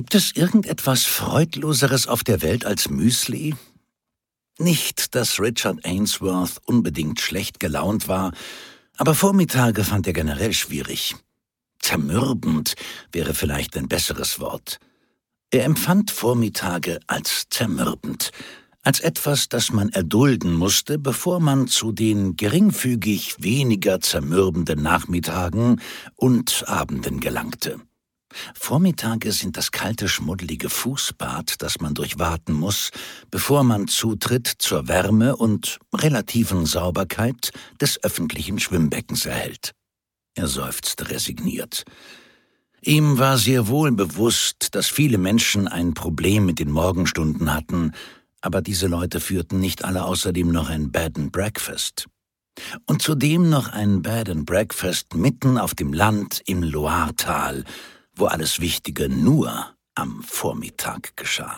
Gibt es irgendetwas Freudloseres auf der Welt als Müsli? Nicht, dass Richard Ainsworth unbedingt schlecht gelaunt war, aber Vormittage fand er generell schwierig. Zermürbend wäre vielleicht ein besseres Wort. Er empfand Vormittage als zermürbend, als etwas, das man erdulden musste, bevor man zu den geringfügig weniger zermürbenden Nachmittagen und Abenden gelangte. Vormittage sind das kalte, schmuddelige Fußbad, das man durchwaten muss, bevor man Zutritt zur Wärme und relativen Sauberkeit des öffentlichen Schwimmbeckens erhält. Er seufzte resigniert. Ihm war sehr wohl bewusst, dass viele Menschen ein Problem mit den Morgenstunden hatten, aber diese Leute führten nicht alle außerdem noch ein Bed and Breakfast. Und zudem noch ein Bed and Breakfast mitten auf dem Land im Loiretal, wo alles Wichtige nur am Vormittag geschah.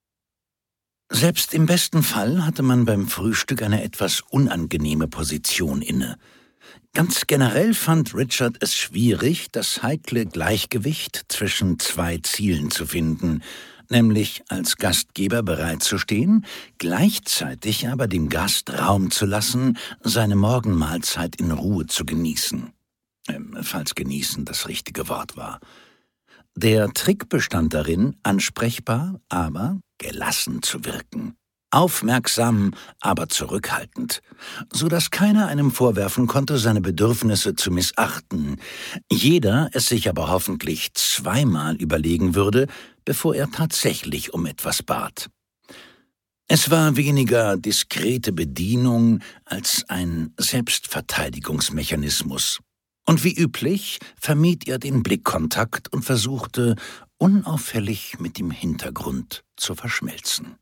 Selbst im besten Fall hatte man beim Frühstück eine etwas unangenehme Position inne. Ganz generell fand Richard es schwierig, das heikle Gleichgewicht zwischen zwei Zielen zu finden, nämlich als Gastgeber bereitzustehen, gleichzeitig aber dem Gast Raum zu lassen, seine Morgenmahlzeit in Ruhe zu genießen. Falls genießen das richtige Wort war. Der Trick bestand darin, ansprechbar, aber gelassen zu wirken. Aufmerksam, aber zurückhaltend, so dass keiner einem vorwerfen konnte, seine Bedürfnisse zu missachten, jeder es sich aber hoffentlich zweimal überlegen würde, bevor er tatsächlich um etwas bat. Es war weniger diskrete Bedienung als ein Selbstverteidigungsmechanismus. Und wie üblich vermied er den Blickkontakt und versuchte, unauffällig mit dem Hintergrund zu verschmelzen.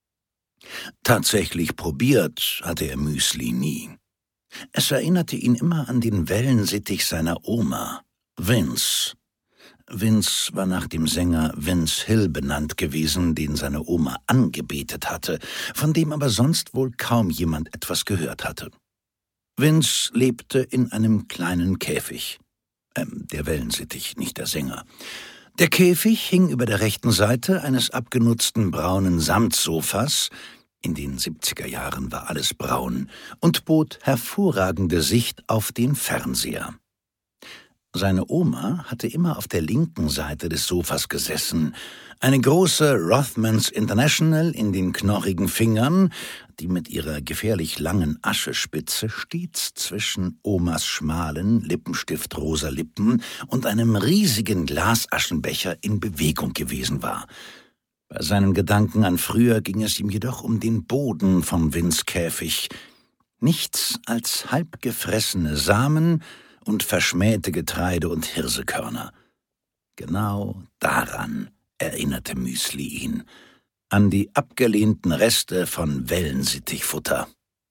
Tatsächlich probiert hatte er Müsli nie. Es erinnerte ihn immer an den Wellensittich seiner Oma, Vince. Vince war nach dem Sänger Vince Hill benannt gewesen, den seine Oma angebetet hatte, von dem aber sonst wohl kaum jemand etwas gehört hatte. Vince lebte in einem kleinen Käfig. Der Wellensittich, nicht der Sänger. Der Käfig hing über der rechten Seite eines abgenutzten braunen Samtsofas, in den 70er Jahren war alles braun, und bot hervorragende Sicht auf den Fernseher. Seine Oma hatte immer auf der linken Seite des Sofas gesessen, eine große Rothmans International in den knorrigen Fingern, die mit ihrer gefährlich langen Aschespitze stets zwischen Omas schmalen, lippenstiftrosa Lippen und einem riesigen Glasaschenbecher in Bewegung gewesen war. Bei seinen Gedanken an früher ging es ihm jedoch um den Boden vom Winzkäfig. Nichts als halbgefressene Samen und verschmähte Getreide und Hirsekörner. Genau daran erinnerte Müsli ihn, an die abgelehnten Reste von Wellensittichfutter.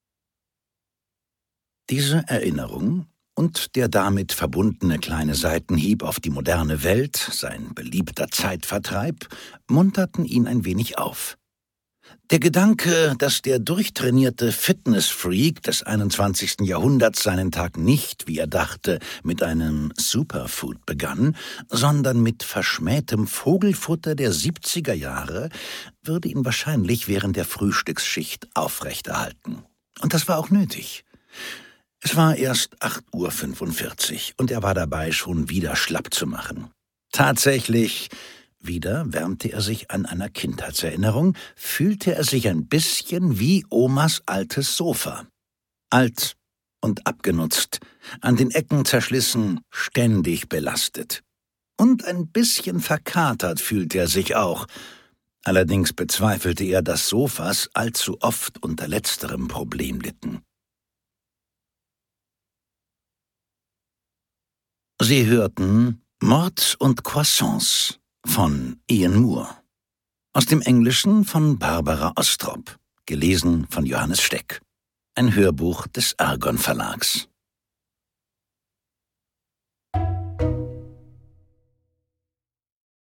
Diese Erinnerung und der damit verbundene kleine Seitenhieb auf die moderne Welt, sein beliebter Zeitvertreib, munterten ihn ein wenig auf. Der Gedanke, dass der durchtrainierte Fitnessfreak des 21. Jahrhunderts seinen Tag nicht, wie er dachte, mit einem Superfood begann, sondern mit verschmähtem Vogelfutter der 70er Jahre, würde ihn wahrscheinlich während der Frühstücksschicht aufrechterhalten. Und das war auch nötig. Es war erst 8:45 Uhr und er war dabei, schon wieder schlapp zu machen. Tatsächlich, wieder wärmte er sich an einer Kindheitserinnerung, fühlte er sich ein bisschen wie Omas altes Sofa. Alt und abgenutzt, an den Ecken zerschlissen, ständig belastet. Und ein bisschen verkatert fühlte er sich auch. Allerdings bezweifelte er, dass Sofas allzu oft unter letzterem Problem litten. Sie hörten Mord und Croissants von Ian Moore. Aus dem Englischen von Barbara Ostrop. Gelesen von Johannes Steck. Ein Hörbuch des Argon Verlags.